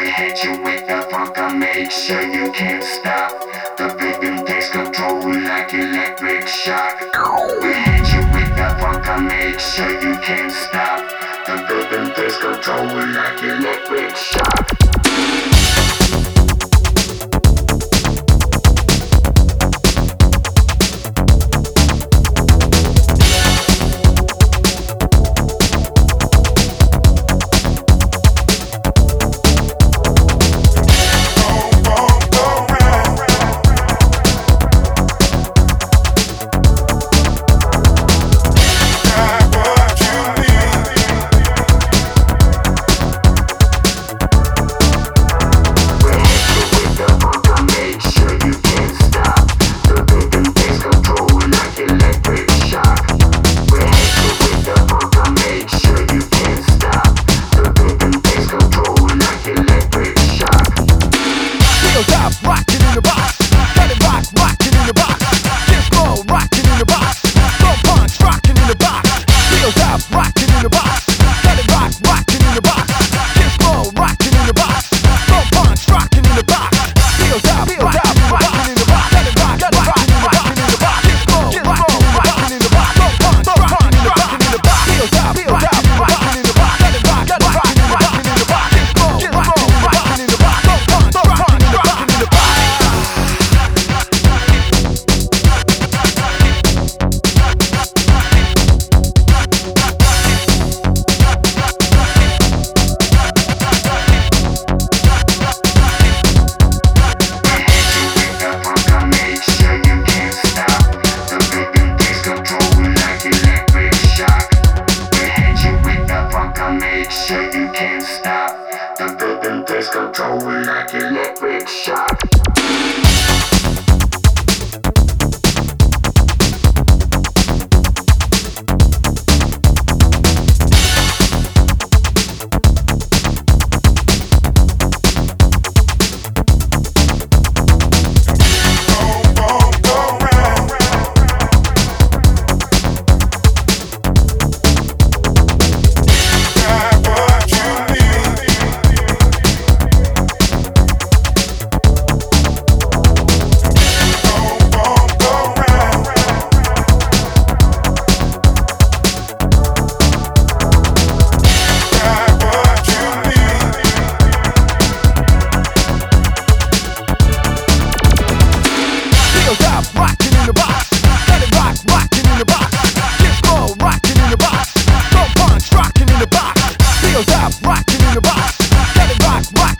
I hit you with the funk, I make sure you can't stop. The rhythm takes control like electric shock. We hit you with the funk, I make sure you can't stop. The rhythm takes control like electric shock. Rockin' in the box, let it rock, rockin' in the box. Disco rockin' in the box, throw punch rockin' in the box. Wheels up, rockin' in the box, let it rock, rockin' in the box. Disco rockin' in the box, throw punch rockin' in the box. Wheels up, rockin' in the box, let it rock, rockin' in the box. Disco rockin' in the box, throw punch rockin' in the box. Wheels up, rockin' in the box, let it rock, rockin' in the box. Disco rockin' in the box, throw punch rockin' in the box. Make sure you can't stop. The rhythm takes control like electric shock. Rockin' in the box, let it rock, rockin' in the box. Disco rockin' in the box, throw punch rockin' in the box. Wheels up, rockin' in the box, let it rock,